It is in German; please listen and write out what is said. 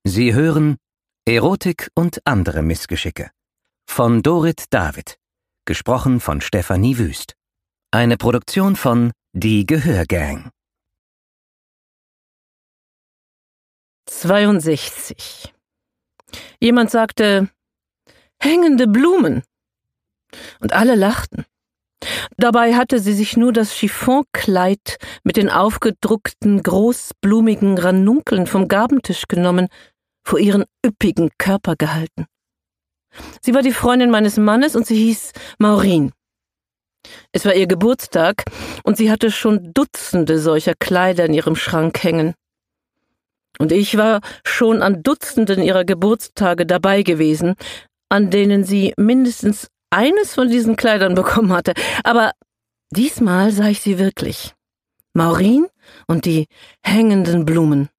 Sie hören Erotik und andere Missgeschicke von Dorit David, gesprochen von Stefanie Wüst. Eine Produktion von Die Gehörgang. 62. Jemand sagte, hängende Blumen. Und alle lachten. Dabei hatte sie sich nur das Chiffonkleid mit den aufgedruckten, großblumigen Ranunkeln vom Gabentisch genommen, vor ihren üppigen Körper gehalten. Sie war die Freundin meines Mannes und sie hieß Maureen. Es war ihr Geburtstag und sie hatte schon Dutzende solcher Kleider in ihrem Schrank hängen. Und ich war schon an Dutzenden ihrer Geburtstage dabei gewesen, an denen sie mindestens eines von diesen Kleidern bekommen hatte. Aber diesmal sah ich sie wirklich. Maureen und die hängenden Blumen.